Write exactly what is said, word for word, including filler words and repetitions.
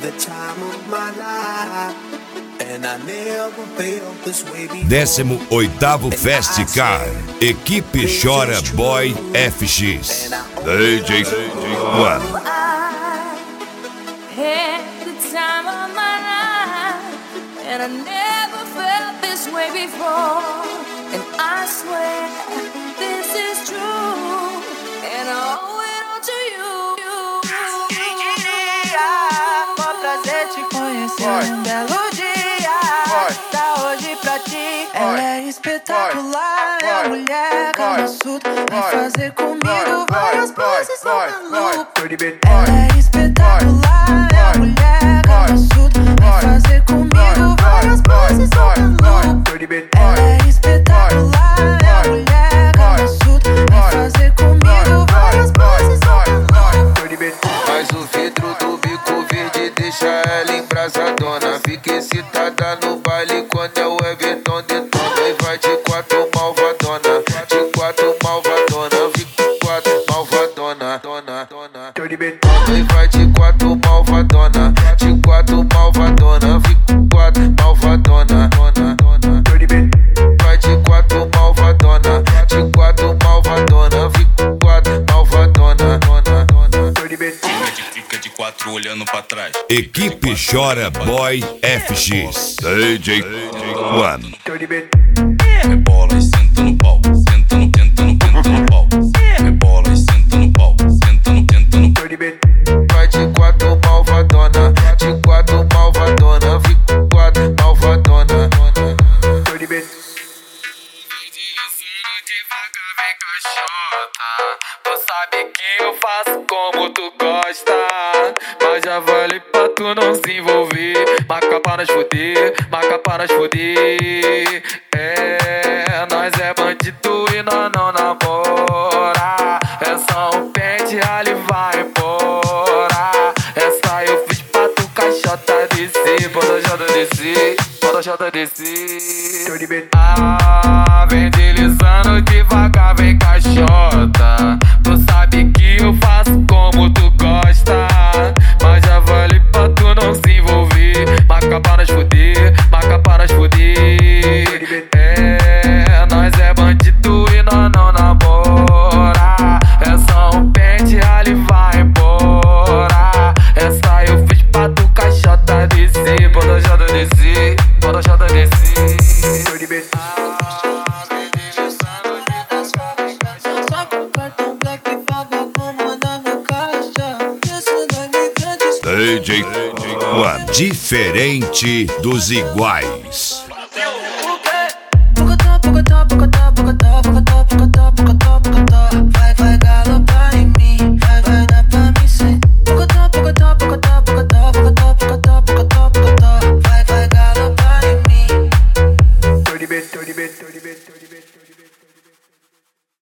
Décimo oitavo Festicar, Equipe Chora Boy F X, D J One. And I never felt this way before. And I swear this is true. And I owe it all to you. Quem diria? Vou prazer te conhecer um belo dia. Tá hoje pra ti. Ela é espetacular. É a mulher Kama Sutra. Vai fazer comigo várias poses no maluco. Ela é espetacular. É a mulher Kama Sutra. Vai fazer comigo várias poses no maluco. Ela é espetacular. É a mulher Kama Sutra. Vai fazer comigo várias poses no maluco. Mas o vidro do bico verde deixa ela embrasadona. Fica excitada no baile quando é o Everton detona. E vai de quatro malvadona, de quatro malvadona, fica quatro malvadona, dona, dona. E vai de quatro malvadona, de quatro malvadona, fica quatro malvadona, dona, dona. Vai de quatro malvadona, de quatro malvadona, fica quatro malvadona, dona, dona. Fica de quatro olhando pra trás. Equipe Chora Boy F X, D J One. Rebola e senta no pau, senta no, senta no, senta no pau. Rebola e senta no pau, senta no, senta no. Vai de quatro malvadona, de quatro malvadona, fica quatro malvadona. Devagar, vem caixota. Tu sabe que eu faço como tu gosta. Mas já vale pra tu não se envolver. Marca pra nós foder, marca pra nós foder. É, nós é bandido e nós não namora. É só um pente, ali vai embora. Essa eu fiz pra tu caixota descer. Bota jota descer, bota jota descer. Ah, vem deslizando devagar, vem caixota. Tu sabe que eu faço como tu gosta. Mas já vale pra tu não se envolver. Marca pra nós foder, marca pra nós foder. É, nós é bandido e nós não namora. É só um pente, ali vai embora. Essa eu fiz pra tu caixota descer. Bota jota descer, bota jota descer. D J One, diferente dos iguais.